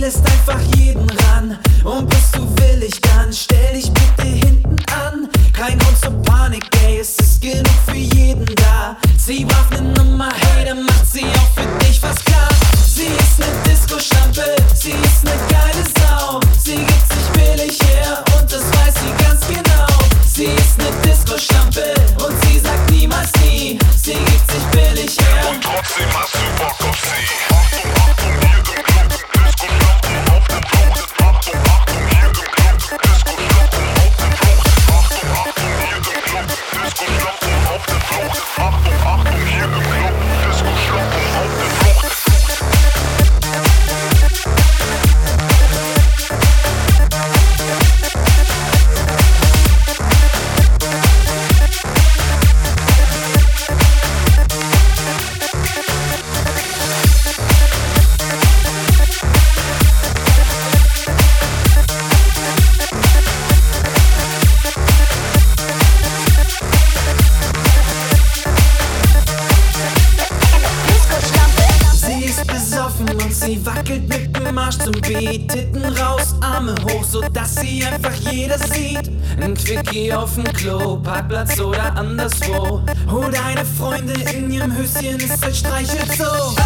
lässt einfach jeden ran. Und bist du willig, dann stell dich bitte hinten an. Kein Grund zur Panik, ey, es ist genug für jeden da. Sie braucht ne Nummer, hey, dann macht sie auch für dich was klar. Sie ist ne Disco-Schlampe, sie ist ne geile Sau. Sie gibt sich billig her und das weiß sie ganz genau. Sie ist ne Disco-Schlampe und sie sagt niemals nie. Sie gibt sich billig her und trotzdem hast du Bock auf sie. Achtung, hier im Club, Disco-Schlampen auf der Flucht. Achtung, hier im Club, Disco-Schlampen auf der Flucht. Achtung, hier im Club, Disco-Schlampen auf der Flucht. Achtung, hier im Club, Disco-Schlampen auf der Flucht. Sie wackelt mit dem Arsch zum Beat, Titten raus, Arme hoch, sodass sie einfach jeder sieht. Ein Quickie auf dem Klo, Parkplatz oder anderswo. Hol deine Freunde in ihrem Höschen, es euch streichelt so.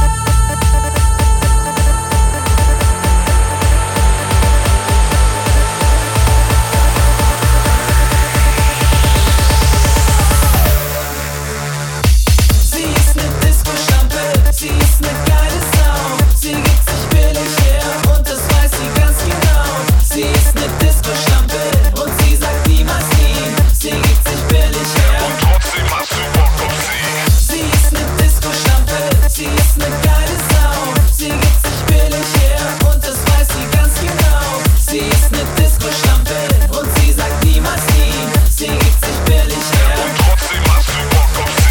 Sie ist ne Disco-Schlampe, sie ist ne geile Sau. Sie gibt sich billig her und das weiß sie ganz genau. Sie ist ne Disco-Schlampe und sie sagt niemals nie. Sie gibt sich billig her und trotzdem hast du Bock auf sie. Sie ist ne Disco-Schlampe, sie ist ne geile Sau. Sie gibt sich billig her und das weiß sie ganz genau. Sie ist ne Disco-Schlampe und sie sagt niemals nie. Sie gibt sich billig her und trotzdem hast du Bock auf sie.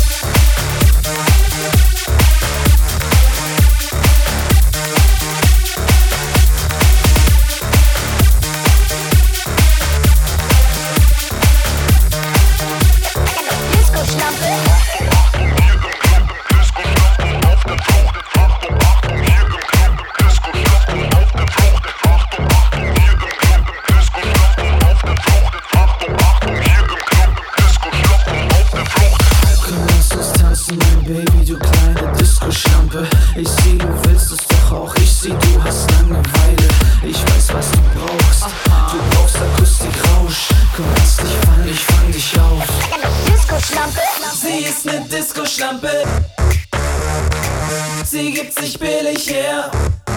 Baby, du kleine Disco-Schlampe. Ich seh, du willst es doch auch. Ich seh, du hast Langeweile. Ich weiß, was du brauchst. Du brauchst Akustik-Rausch. Komm, lass dich fallen, ich fang dich auf. Disco-Schlampe. Sie ist ne Disco-Schlampe. Sie gibt sich billig her.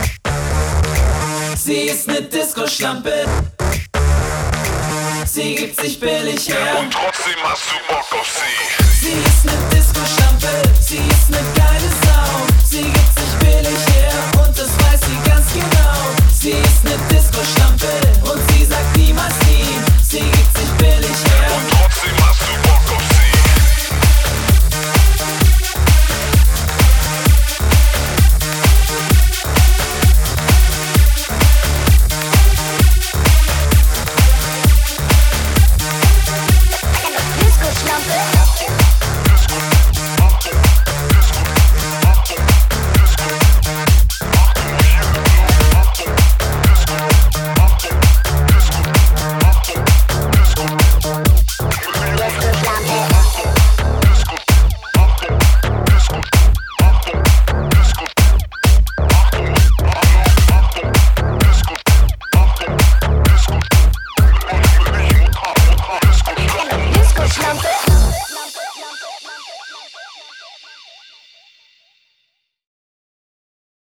Sie ist ne Disco-Schlampe. Sie gibt sich billig her und trotzdem hast du Bock auf sie. Sie ist ne Disco-Schlampe.